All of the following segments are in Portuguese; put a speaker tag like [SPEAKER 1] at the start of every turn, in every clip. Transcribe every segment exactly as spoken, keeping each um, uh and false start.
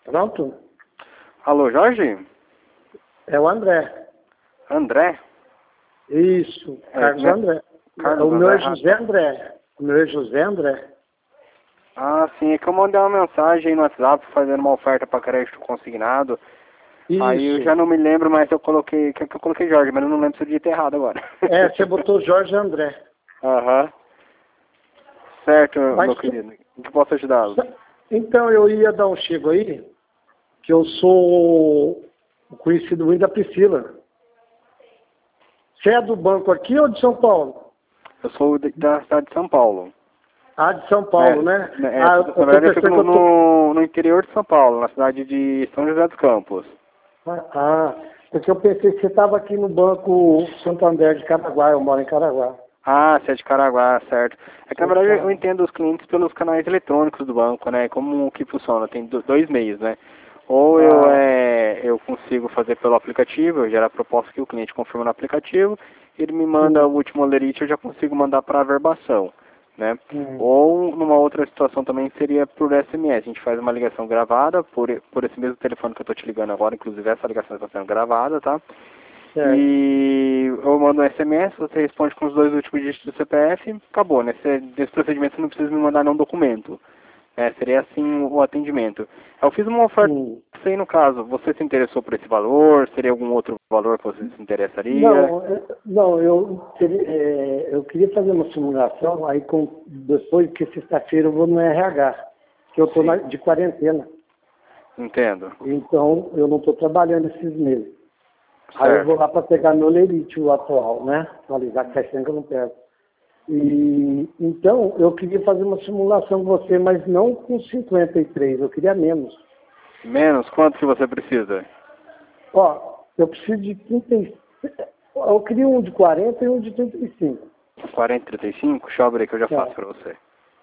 [SPEAKER 1] Pronto?
[SPEAKER 2] Alô, Jorge?
[SPEAKER 1] É o André.
[SPEAKER 2] André?
[SPEAKER 1] Isso,
[SPEAKER 2] É,
[SPEAKER 1] Carlos
[SPEAKER 2] né?
[SPEAKER 1] André.
[SPEAKER 2] Carlos
[SPEAKER 1] O meu é
[SPEAKER 2] André
[SPEAKER 1] José André. O meu é José André.
[SPEAKER 2] Ah, sim, é que eu mandei uma mensagem aí no WhatsApp fazendo uma oferta para crédito consignado. Aí eu já
[SPEAKER 1] Isso.
[SPEAKER 2] não me lembro, mas eu coloquei, que que eu coloquei Jorge, mas eu não lembro se eu digitei errado agora.
[SPEAKER 1] É, você botou Jorge André.
[SPEAKER 2] Aham. Certo,
[SPEAKER 1] Mas,
[SPEAKER 2] meu querido. Em que posso ajudá-lo?
[SPEAKER 1] então eu ia dar um chego aí, que eu sou o conhecido ruim da Priscila. Você é do banco aqui ou de São Paulo?
[SPEAKER 2] Eu sou de- da cidade de São Paulo.
[SPEAKER 1] Ah, de São
[SPEAKER 2] É,
[SPEAKER 1] Paulo, né?
[SPEAKER 2] né, é,
[SPEAKER 1] Ah, eu,
[SPEAKER 2] na
[SPEAKER 1] eu tô
[SPEAKER 2] verdade eu fico
[SPEAKER 1] pensando que
[SPEAKER 2] no,
[SPEAKER 1] eu tô...
[SPEAKER 2] no, no interior de São Paulo, na cidade de São José dos Campos.
[SPEAKER 1] Ah, porque eu pensei que você estava aqui no Banco Santander de Caraguá, eu moro em Caraguá.
[SPEAKER 2] Ah, você é de Caraguá, certo. É que na
[SPEAKER 1] Você
[SPEAKER 2] verdade eu
[SPEAKER 1] tá...
[SPEAKER 2] entendo os clientes pelos canais eletrônicos do banco, né? Como que funciona? Tem do- dois meios, né? Ou eu,
[SPEAKER 1] Ah,
[SPEAKER 2] é, eu consigo fazer pelo aplicativo, eu gero a proposta que o cliente confirma no aplicativo, ele me manda
[SPEAKER 1] sim.
[SPEAKER 2] o último lerite, eu já consigo mandar para a verbação, né?
[SPEAKER 1] Hum.
[SPEAKER 2] Ou numa outra situação também seria por S M S, a gente faz uma ligação gravada por, por esse mesmo telefone que eu estou te ligando agora, inclusive essa ligação está sendo gravada, tá?
[SPEAKER 1] Certo.
[SPEAKER 2] E eu mando um S M S, você responde com os dois últimos dígitos do C P F, acabou, né? Nesse, nesse procedimento você não precisa me mandar nenhum documento. É, seria assim o atendimento. Eu fiz uma oferta,
[SPEAKER 1] Sim.
[SPEAKER 2] sei no caso, você se interessou por esse valor? Seria algum outro valor que você se interessaria?
[SPEAKER 1] Não, é- não, eu queria, é, eu queria fazer uma simulação, aí com, depois que sexta-feira eu vou no R H, que eu estou
[SPEAKER 2] Sim,
[SPEAKER 1] de quarentena,
[SPEAKER 2] entendo.
[SPEAKER 1] então eu não estou trabalhando esses meses. Aí eu vou
[SPEAKER 2] Certo.
[SPEAKER 1] lá para pegar meu lerite, o atual, né? Atualizar, que faz tempo que eu não pego. E, então, eu queria fazer uma simulação com você, mas não com cinquenta e três, eu queria menos.
[SPEAKER 2] Menos, quanto que você precisa?
[SPEAKER 1] Ó, eu preciso de trinta e cinco, eu queria um de quarenta e um de trinta e cinco.
[SPEAKER 2] quarenta, trinta e cinco? Deixa eu abrir que eu já faço
[SPEAKER 1] Tá.
[SPEAKER 2] pra você.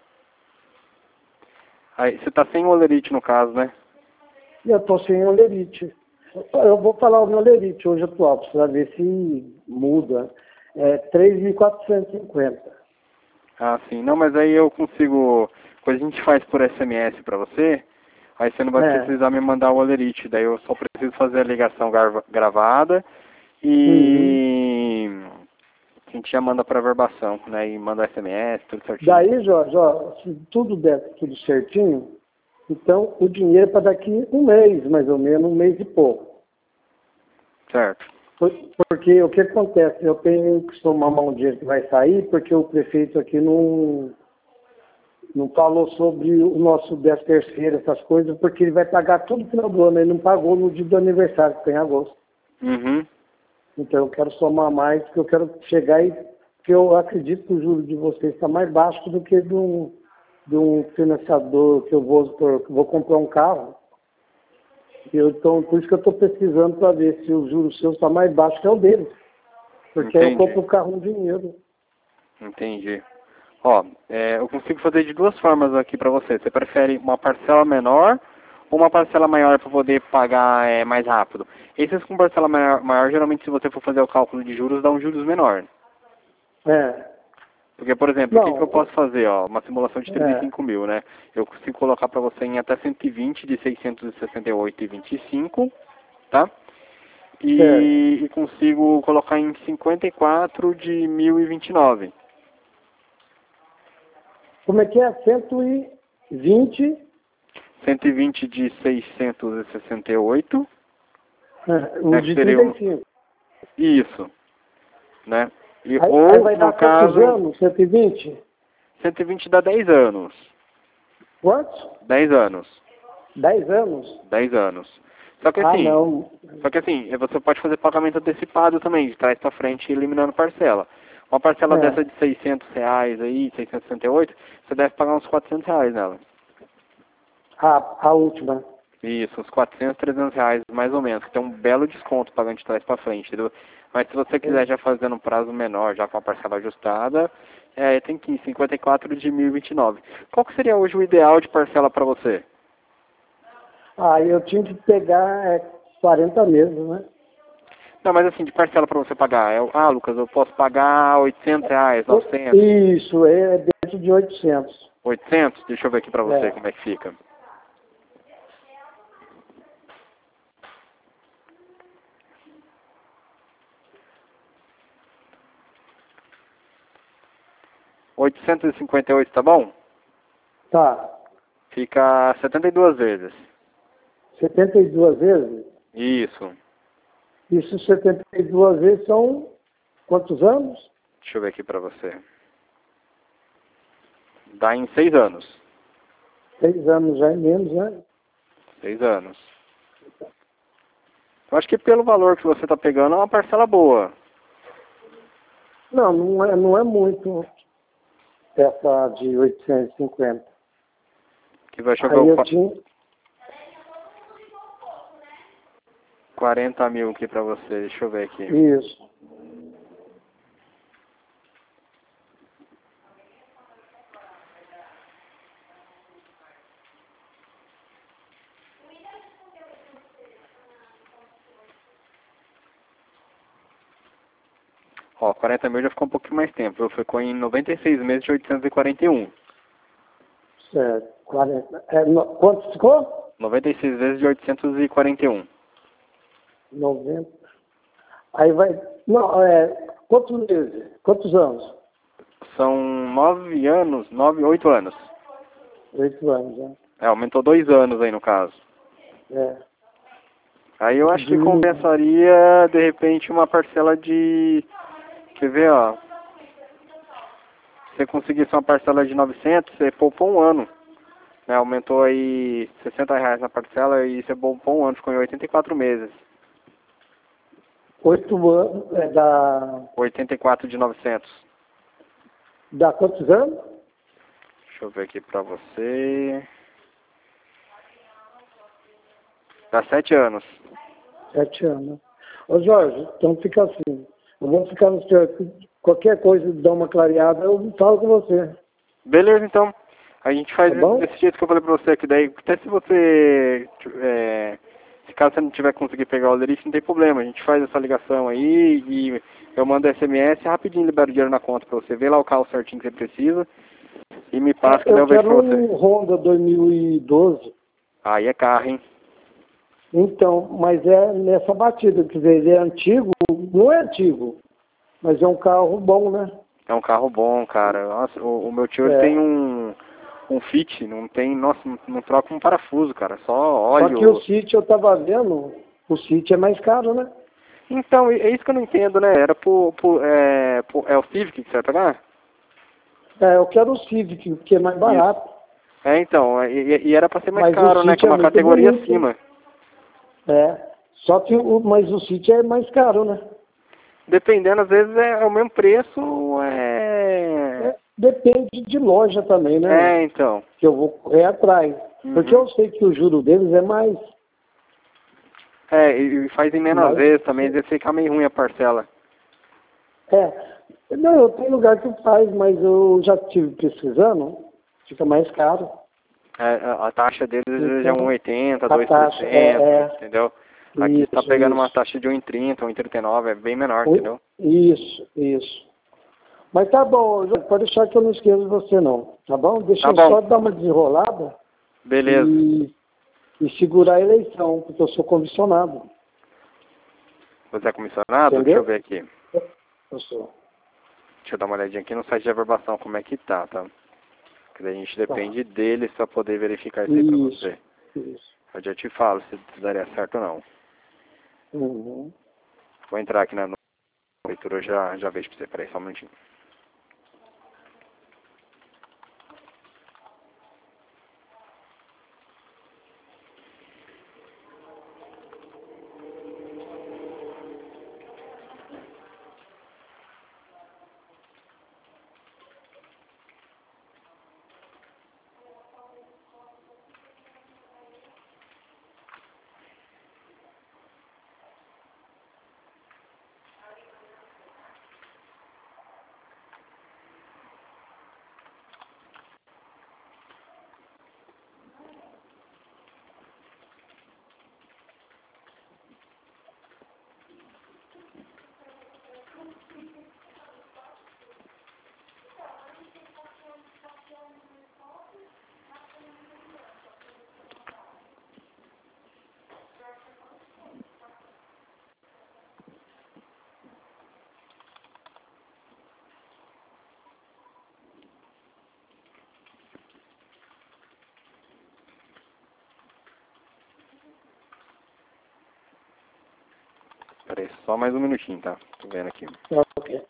[SPEAKER 2] Aí, você tá sem olerite no caso, né?
[SPEAKER 1] E eu estou sem o lerite. Eu vou falar o meu lerite hoje atual, precisa ver se muda. É três mil quatrocentos e cinquenta.
[SPEAKER 2] Ah, sim. Não, mas aí eu consigo... Depois a gente faz por S M S pra você, aí você não vai
[SPEAKER 1] É.
[SPEAKER 2] precisar me mandar o olerite. Daí eu só preciso fazer a ligação grava- gravada
[SPEAKER 1] Uhum.
[SPEAKER 2] e... A gente já manda pra verbação, né? E manda S M S, tudo certinho.
[SPEAKER 1] Daí, Jorge, ó, se tudo der tudo certinho, então o dinheiro é para daqui um mês, mais ou menos, um mês e pouco.
[SPEAKER 2] Certo.
[SPEAKER 1] Por- Porque o que acontece? Eu tenho que somar um dinheiro que vai sair, porque o prefeito aqui não, não falou sobre o nosso décimo terceiro, essas coisas, porque ele vai pagar todo o final do ano. Ele não pagou no dia do aniversário, que foi em agosto.
[SPEAKER 2] Uhum.
[SPEAKER 1] Então eu quero somar mais, porque eu quero chegar e... Porque eu acredito que o juro de vocês está mais baixo do que de um, de um financiador que eu vou, por- que eu vou comprar um carro. E eu, então, por isso que eu estou pesquisando para ver se o juro seu está mais baixo que é o deles. Porque aí eu compro
[SPEAKER 2] Entendi.
[SPEAKER 1] o carro no dinheiro.
[SPEAKER 2] Entendi. Ó, é, eu consigo fazer de duas formas aqui pra você. Você prefere uma parcela menor ou uma parcela maior para poder pagar é, mais rápido? Esses com parcela maior, maior, geralmente se você for fazer o cálculo de juros, dá um juros menor.
[SPEAKER 1] É.
[SPEAKER 2] Porque, por exemplo, o que, que eu
[SPEAKER 1] Não,
[SPEAKER 2] posso fazer? Ó, uma simulação de trinta e
[SPEAKER 1] é.
[SPEAKER 2] cinco mil, né? Eu consigo colocar para você em até cento e vinte de seiscentos e sessenta e oito e vinte e cinco, tá?
[SPEAKER 1] Certo.
[SPEAKER 2] E, e consigo colocar em cinquenta e quatro de mil e vinte e nove.
[SPEAKER 1] Como é que é? cento e vinte,
[SPEAKER 2] cento e vinte de seiscentos e sessenta e oito,
[SPEAKER 1] é, o
[SPEAKER 2] né, que
[SPEAKER 1] de
[SPEAKER 2] seria
[SPEAKER 1] trinta e
[SPEAKER 2] um,
[SPEAKER 1] cinco.
[SPEAKER 2] isso, né? E,
[SPEAKER 1] Aí, aí
[SPEAKER 2] ou,
[SPEAKER 1] vai
[SPEAKER 2] no
[SPEAKER 1] dar quantos
[SPEAKER 2] caso,
[SPEAKER 1] anos? cento e vinte?
[SPEAKER 2] cento e vinte dá dez anos.
[SPEAKER 1] Quantos?
[SPEAKER 2] dez anos.
[SPEAKER 1] dez anos?
[SPEAKER 2] dez anos. Só que
[SPEAKER 1] Ah,
[SPEAKER 2] assim,
[SPEAKER 1] não.
[SPEAKER 2] só que assim, você pode fazer pagamento antecipado também, de trás para frente, eliminando parcela. Uma parcela dessa
[SPEAKER 1] É.
[SPEAKER 2] de seiscentos reais aí, seiscentos e sessenta e oito, você deve pagar uns quatrocentos reais nela.
[SPEAKER 1] A, a última.
[SPEAKER 2] Isso, uns quatrocentos, trezentos reais mais ou menos, que tem um belo desconto pagando de trás para frente, entendeu? Mas se você quiser já fazer num prazo menor, já com a parcela ajustada, é, tem que ir cinquenta e quatro de mil e vinte e nove. Qual que seria hoje o ideal de parcela para você?
[SPEAKER 1] Ah, eu tinha que pegar é, quarenta meses, né?
[SPEAKER 2] Não, mas assim, de parcela para você pagar, é, ah, Lucas, eu posso pagar oitocentos reais, novecentos,
[SPEAKER 1] Isso, é dentro de oitocentos.
[SPEAKER 2] oitocentos? Deixa eu ver aqui para você
[SPEAKER 1] É.
[SPEAKER 2] como é que fica. oitocentos e cinquenta e oito, tá bom?
[SPEAKER 1] Tá.
[SPEAKER 2] Fica setenta e duas vezes.
[SPEAKER 1] setenta e duas vezes?
[SPEAKER 2] Isso.
[SPEAKER 1] Isso setenta e duas vezes são quantos anos?
[SPEAKER 2] Deixa eu ver aqui pra você. Dá em seis anos.
[SPEAKER 1] Seis anos já é menos, né?
[SPEAKER 2] Seis anos. Eu acho que pelo valor que você tá pegando é uma parcela boa.
[SPEAKER 1] Não, não é, não é muito essa de oitocentos e cinquenta.
[SPEAKER 2] Que vai chegar
[SPEAKER 1] Aí eu
[SPEAKER 2] qua-
[SPEAKER 1] tinha...
[SPEAKER 2] quarenta mil aqui pra você. Deixa eu ver aqui.
[SPEAKER 1] Isso.
[SPEAKER 2] Ó, quarenta mil já ficou um pouquinho mais tempo. Ficou em noventa e seis meses de oitocentos e quarenta e um.
[SPEAKER 1] Certo. quarenta. É, no, quanto ficou?
[SPEAKER 2] noventa e seis vezes de oitocentos e quarenta e um.
[SPEAKER 1] noventa. Aí vai... Não, é... Quantos meses? Quantos anos?
[SPEAKER 2] São nove anos, nove, oito anos.
[SPEAKER 1] Oito anos, né?
[SPEAKER 2] É, aumentou dois anos aí no caso.
[SPEAKER 1] É.
[SPEAKER 2] Aí eu acho que
[SPEAKER 1] Diminuiu.
[SPEAKER 2] compensaria, de repente, uma parcela de... Quer ver, ó. Se você conseguisse uma parcela de novecentos, você poupou um ano. Né? Aumentou aí sessenta reais na parcela e você poupou um ano, ficou em oitenta e quatro meses.
[SPEAKER 1] Oito anos, é da...
[SPEAKER 2] oitenta e quatro de novecentos.
[SPEAKER 1] Dá quantos anos?
[SPEAKER 2] Deixa eu ver aqui pra você. Dá sete anos.
[SPEAKER 1] Sete anos. Ô Jorge, então fica assim. Eu vou ficar no seu... Qualquer coisa, dá uma clareada, eu falo com você.
[SPEAKER 2] Beleza, então. A gente faz
[SPEAKER 1] Tá bom?
[SPEAKER 2] desse jeito que eu falei pra você, que daí, até se você, é, se caso você não tiver conseguir pegar o Lerite, não tem problema. A gente faz essa ligação aí e eu mando S M S, rapidinho libero o dinheiro na conta pra você. Vê lá o carro certinho que você precisa e me passa que daí
[SPEAKER 1] Eu
[SPEAKER 2] eu vejo pra
[SPEAKER 1] quero
[SPEAKER 2] você.
[SPEAKER 1] um Honda dois mil e doze.
[SPEAKER 2] Aí é carro, hein?
[SPEAKER 1] Então, mas é nessa batida, quer dizer, ele é antigo, não é antigo, mas é um carro bom, né?
[SPEAKER 2] É um carro bom, cara. Nossa, o, o meu tio ele tem
[SPEAKER 1] É.
[SPEAKER 2] um, um Fit, não tem, nossa, não, não troca um parafuso, cara. Só
[SPEAKER 1] Só que o
[SPEAKER 2] óleo.
[SPEAKER 1] City eu tava vendo, o City é mais caro, né?
[SPEAKER 2] Então, é isso que eu não entendo, né? Era pro, pro, é, pro, é o Civic que você vai pagar?
[SPEAKER 1] É, eu quero o Civic, porque é mais barato.
[SPEAKER 2] É, então, e, e era pra ser mais
[SPEAKER 1] Mas
[SPEAKER 2] caro,
[SPEAKER 1] o
[SPEAKER 2] né?
[SPEAKER 1] City
[SPEAKER 2] Que é
[SPEAKER 1] é
[SPEAKER 2] uma
[SPEAKER 1] muito
[SPEAKER 2] categoria
[SPEAKER 1] bonito.
[SPEAKER 2] acima.
[SPEAKER 1] É. Só que o, mas o City é mais caro, né?
[SPEAKER 2] Dependendo, às vezes é, é o mesmo preço, é...
[SPEAKER 1] É, depende de loja também, né?
[SPEAKER 2] É, então.
[SPEAKER 1] Que eu vou correr atrás. Porque
[SPEAKER 2] Uhum.
[SPEAKER 1] eu sei que o juro deles é mais.
[SPEAKER 2] É, e e faz em menos
[SPEAKER 1] mais
[SPEAKER 2] vezes também, às vezes fica meio ruim a parcela.
[SPEAKER 1] é. Não, eu tenho lugar que faz, mas eu já estive pesquisando, fica mais caro.
[SPEAKER 2] É, a, a taxa deles às vezes é
[SPEAKER 1] Então,
[SPEAKER 2] um vírgula oitenta,
[SPEAKER 1] a
[SPEAKER 2] dois por
[SPEAKER 1] taxa é,
[SPEAKER 2] cento,
[SPEAKER 1] é
[SPEAKER 2] entendeu? Aqui você tá
[SPEAKER 1] isso,
[SPEAKER 2] pegando uma
[SPEAKER 1] isso.
[SPEAKER 2] taxa de um vírgula trinta, um vírgula trinta e nove, é bem menor,
[SPEAKER 1] O-
[SPEAKER 2] entendeu?
[SPEAKER 1] Isso, isso. Mas tá bom, João, pode deixar que eu não esqueço de você não, tá bom? Deixa
[SPEAKER 2] Tá
[SPEAKER 1] eu
[SPEAKER 2] bom,
[SPEAKER 1] só dar uma desenrolada
[SPEAKER 2] beleza.
[SPEAKER 1] e, e segurar a eleição, porque eu sou comissionado,
[SPEAKER 2] Você é comissionado? Deixa eu
[SPEAKER 1] entendeu?
[SPEAKER 2] ver aqui.
[SPEAKER 1] Eu sou.
[SPEAKER 2] Deixa eu dar uma olhadinha aqui no site de averbação como é que tá, tá? Porque daí a gente
[SPEAKER 1] Tá.
[SPEAKER 2] depende deles pra poder verificar isso aí pra
[SPEAKER 1] Isso,
[SPEAKER 2] você.
[SPEAKER 1] isso.
[SPEAKER 2] Eu já te falo se se daria certo ou não.
[SPEAKER 1] Uhum.
[SPEAKER 2] Vou entrar aqui na no- leitura, eu já, já vejo pra você. Peraí, só um minutinho. Peraí, só mais um minutinho, tá? Tô vendo aqui.
[SPEAKER 1] Ok.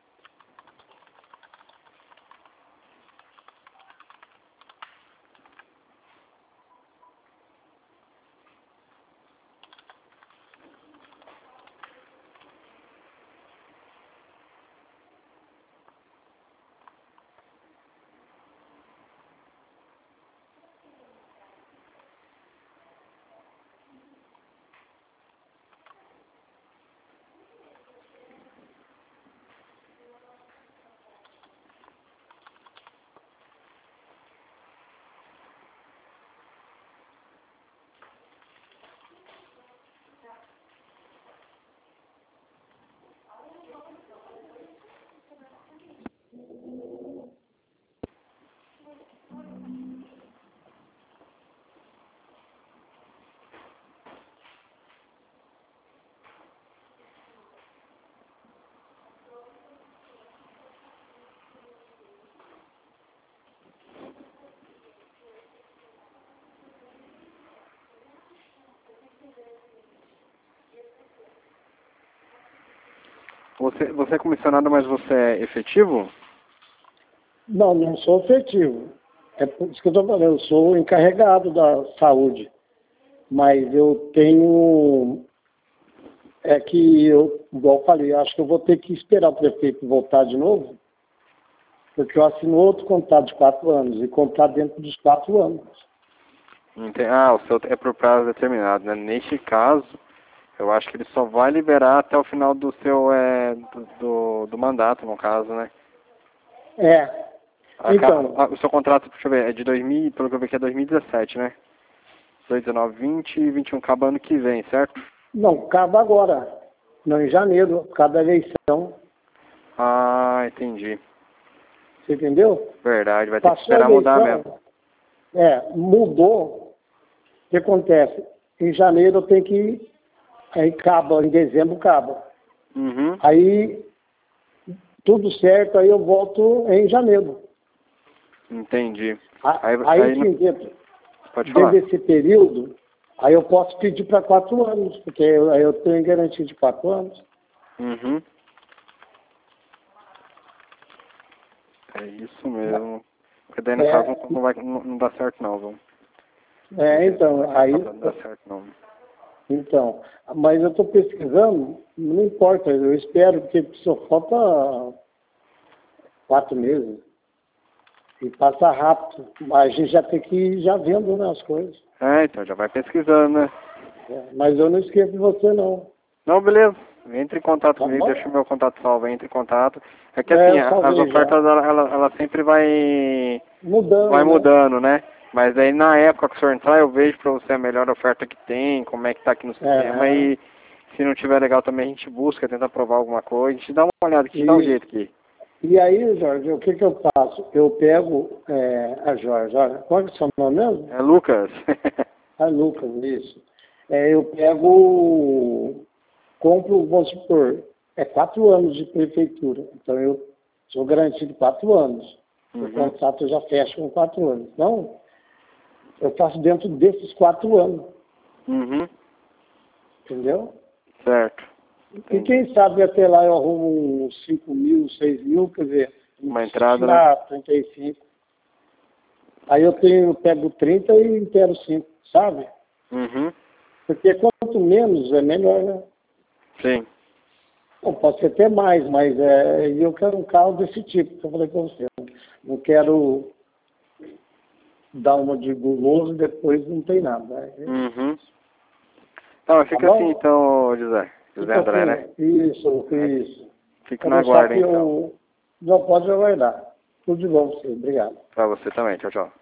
[SPEAKER 2] Você, você é comissionado, mas você é efetivo?
[SPEAKER 1] Não, não sou efetivo. É por isso que eu estou falando, eu sou encarregado da saúde. Mas eu tenho... É que eu, igual eu falei, acho que eu vou ter que esperar o prefeito voltar de novo, porque eu assino outro contrato de quatro anos, e contrato dentro dos quatro anos.
[SPEAKER 2] Ente- Ah, o seu é por prazo determinado, né? Neste caso, eu acho que ele só vai liberar até o final do seu, é, do, do, do mandato, no caso, né?
[SPEAKER 1] É.
[SPEAKER 2] A,
[SPEAKER 1] Então,
[SPEAKER 2] a, o seu contrato, deixa eu ver, é de dois mil, pelo que eu vi aqui é dois mil e dezessete, né? dois, dezenove, vinte e vinte e um, acaba ano que vem, certo?
[SPEAKER 1] não, acaba agora. Não, em janeiro, cada eleição.
[SPEAKER 2] Ah, entendi.
[SPEAKER 1] Você entendeu?
[SPEAKER 2] Verdade, vai ter que
[SPEAKER 1] Passou a
[SPEAKER 2] esperar mudar mesmo.
[SPEAKER 1] eleição, é, mudou. O que acontece? Em janeiro eu tenho que... Aí acaba, em dezembro acaba.
[SPEAKER 2] Uhum,
[SPEAKER 1] Aí, tudo certo, aí eu volto em janeiro.
[SPEAKER 2] entendi.
[SPEAKER 1] A-
[SPEAKER 2] Aí,
[SPEAKER 1] Aí,
[SPEAKER 2] aí
[SPEAKER 1] sim, dentro,
[SPEAKER 2] pode
[SPEAKER 1] dentro
[SPEAKER 2] falar.
[SPEAKER 1] desse período, aí eu posso pedir para quatro anos, porque eu- aí eu tenho garantia de quatro anos.
[SPEAKER 2] Uhum. É isso mesmo. Porque daí no
[SPEAKER 1] É,
[SPEAKER 2] caso não, não vai, não, não dá certo não, viu?
[SPEAKER 1] é, então, aí,
[SPEAKER 2] Não dá certo não.
[SPEAKER 1] então, mas eu estou pesquisando, não importa, eu espero, porque só falta quatro meses. E passa rápido, mas a gente já tem que ir já vendo, né, as coisas.
[SPEAKER 2] É, então já vai pesquisando, né?
[SPEAKER 1] É, mas eu não esqueço de você, não.
[SPEAKER 2] Não, beleza. Entre em contato
[SPEAKER 1] Tá
[SPEAKER 2] comigo,
[SPEAKER 1] bom?
[SPEAKER 2] deixa o meu contato salvo, entre em contato. É que
[SPEAKER 1] É,
[SPEAKER 2] assim,
[SPEAKER 1] eu
[SPEAKER 2] a- as
[SPEAKER 1] salvei já.
[SPEAKER 2] ofertas ela, ela, ela sempre vai vai
[SPEAKER 1] Mudando, né?
[SPEAKER 2] mudando, né? Mas aí na época que o senhor entrar, eu vejo pra você a melhor oferta que tem, como é que tá aqui no sistema
[SPEAKER 1] É,
[SPEAKER 2] e se não tiver legal também a gente busca, tenta provar alguma coisa, a gente dá uma olhada, a gente dá um
[SPEAKER 1] e,
[SPEAKER 2] jeito aqui.
[SPEAKER 1] e aí, Jorge, o que que eu faço? Eu pego é, a Jorge, olha, qual que é o seu nome mesmo?
[SPEAKER 2] É Lucas.
[SPEAKER 1] A Lucas, isso. É, eu pego, compro, vamos supor, é quatro anos de prefeitura. Então eu sou garantido quatro anos. O
[SPEAKER 2] Uhum.
[SPEAKER 1] contrato eu já fecho com quatro anos. Então, eu faço dentro desses quatro anos,
[SPEAKER 2] Uhum.
[SPEAKER 1] entendeu?
[SPEAKER 2] Certo.
[SPEAKER 1] E
[SPEAKER 2] Entendi.
[SPEAKER 1] quem sabe até lá eu arrumo uns cinco mil, seis mil, quer dizer, não
[SPEAKER 2] Uma
[SPEAKER 1] preciso
[SPEAKER 2] entrada, né?
[SPEAKER 1] tirar trinta e cinco. Aí eu tenho, eu pego trinta e inteiro cinco, sabe?
[SPEAKER 2] Uhum.
[SPEAKER 1] Porque quanto menos é melhor, né?
[SPEAKER 2] Sim.
[SPEAKER 1] Bom, pode ser até mais, mas é, eu quero um carro desse tipo, que eu falei com você. Não quero dar uma de guloso e depois não tem nada. Né?
[SPEAKER 2] Uhum. Não, fica
[SPEAKER 1] Tá
[SPEAKER 2] assim
[SPEAKER 1] bom?
[SPEAKER 2] então, José. José
[SPEAKER 1] Fica
[SPEAKER 2] André, né?
[SPEAKER 1] assim, isso,
[SPEAKER 2] É,
[SPEAKER 1] isso.
[SPEAKER 2] fico
[SPEAKER 1] Vou
[SPEAKER 2] na
[SPEAKER 1] deixar
[SPEAKER 2] guarda
[SPEAKER 1] que
[SPEAKER 2] então.
[SPEAKER 1] eu... Não pode aguardar. Tudo de bom pra você. Obrigado.
[SPEAKER 2] Pra você também. Tchau, tchau.